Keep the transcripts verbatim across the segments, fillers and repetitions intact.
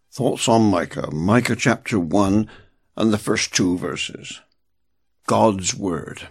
Thoughts on Micah, Micah chapter one and the first two verses. God's Word.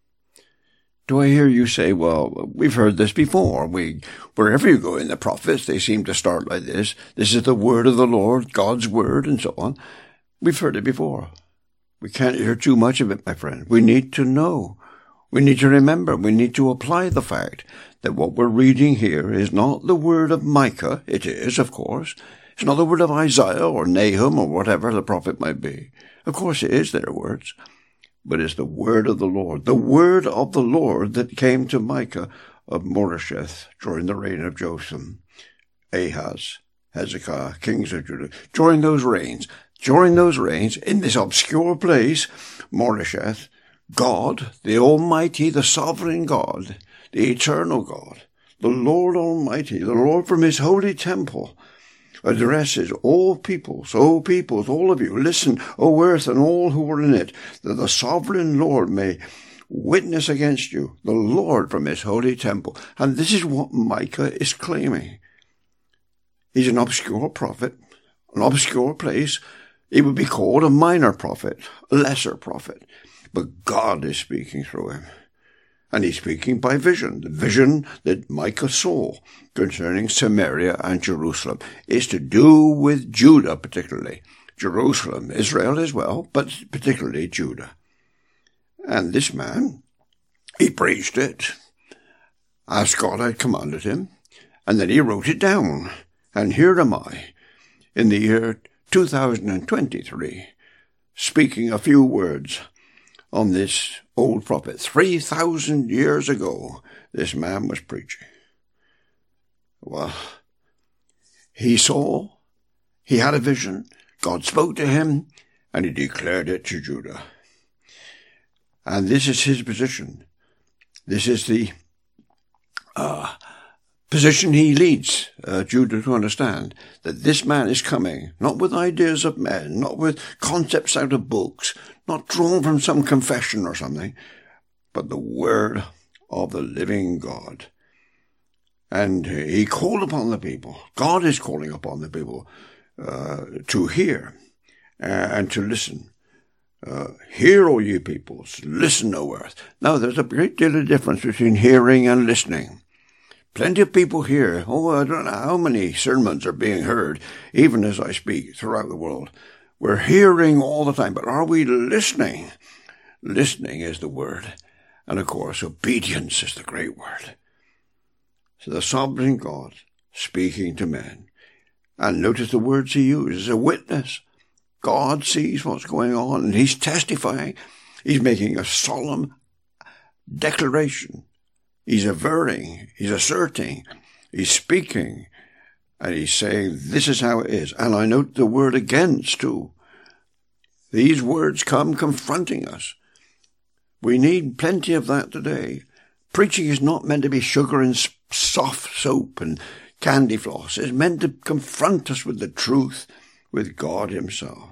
Do I hear you say, well, we've heard this before. We, wherever you go in the prophets, they seem to start like this. This is the word of the Lord, God's Word, and so on. We've heard it before. We can't hear too much of it, my friend. We need to know. We need to remember. We need to apply the fact that what we're reading here is not the word of Micah. It is, of course. It's not the word of Isaiah or Nahum or whatever the prophet might be. Of course it is their words. But it's the word of the Lord, the word of the Lord that came to Micah of Moresheth during the reign of Jotham, Ahaz, Hezekiah, kings of Judah. During those reigns, during those reigns, in this obscure place, Moresheth, God, the Almighty, the sovereign God, the eternal God, the Lord Almighty, the Lord from his holy temple, addresses all peoples, O peoples, all of you, listen, O earth and all who are in it, that the sovereign Lord may witness against you, the Lord from his holy temple. And this is what Micah is claiming. He's an obscure prophet, an obscure place. He would be called a minor prophet, a lesser prophet. But God is speaking through him. And he's speaking by vision. The vision that Micah saw concerning Samaria and Jerusalem is to do with Judah particularly. Jerusalem, Israel as well, but particularly Judah. And this man, he preached it as God had commanded him, and then he wrote it down. And here am I, in the year two thousand twenty-three, speaking a few words on this old prophet. Three thousand years ago, this man was preaching. Well, he saw, he had a vision, God spoke to him, and he declared it to Judah. And this is his position. This is the uh, position he leads uh, Judah to understand, that this man is coming, not with ideas of men, not with concepts out of books, not drawn from some confession or something, but the word of the living God. And he called upon the people. God is calling upon the people uh, to hear uh, and to listen. Uh, hear, O ye peoples, listen, O earth. Now, there's a great deal of difference between hearing and listening. Plenty of people hear. Oh, I don't know how many sermons are being heard, even as I speak, throughout the world. We're hearing all the time, but are we listening? Listening is the word. And of course, obedience is the great word. So the sovereign God speaking to men. And notice the words he uses, a witness. God sees what's going on, and he's testifying. He's making a solemn declaration. He's averring, he's asserting, he's speaking, and he's saying, this is how it is. And I note the word against, too. These words come confronting us. We need plenty of that today. Preaching is not meant to be sugar and soft soap and candy floss. It's meant to confront us with the truth, with God himself.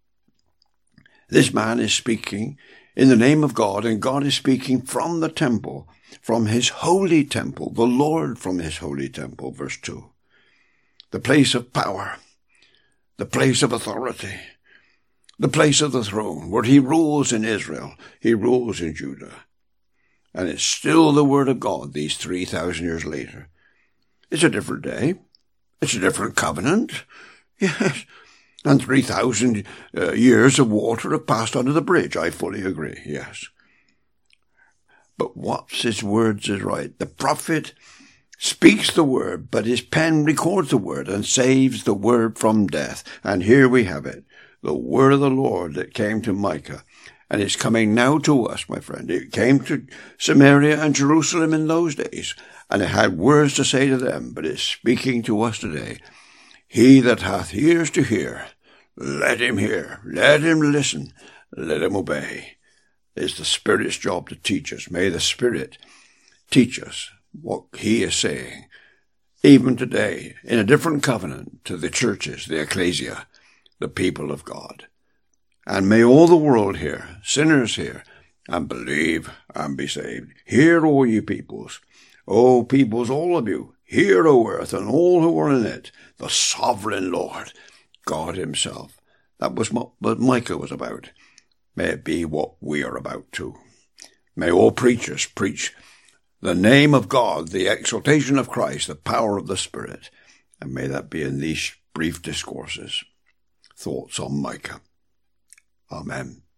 This man is speaking in the name of God, and God is speaking from the temple, from his holy temple, the Lord from his holy temple, verse two. The place of power, the place of authority, the place of the throne, where he rules in Israel, he rules in Judah. And it's still the word of God these three thousand years later. It's a different day. It's a different covenant. Yes. And three thousand uh, years of water have passed under the bridge. I fully agree, yes. But what's his words is right. The prophet speaks the word, but his pen records the word and saves the word from death. And here we have it, the word of the Lord that came to Micah. And it's coming now to us, my friend. It came to Samaria and Jerusalem in those days, and it had words to say to them, but it's speaking to us today. He that hath ears to hear, let him hear, let him listen, let him obey. It's the Spirit's job to teach us. May the Spirit teach us what he is saying, even today, in a different covenant to the churches, the ecclesia, the people of God. And may all the world hear, sinners hear, and believe and be saved. Hear, O ye peoples, O peoples, all of you, hear, O earth, and all who are in it, the sovereign Lord, God himself. That was what Micah was about. May it be what we are about too. May all preachers preach the name of God, the exaltation of Christ, the power of the Spirit, and may that be in these brief discourses. Thoughts on Micah. Amen.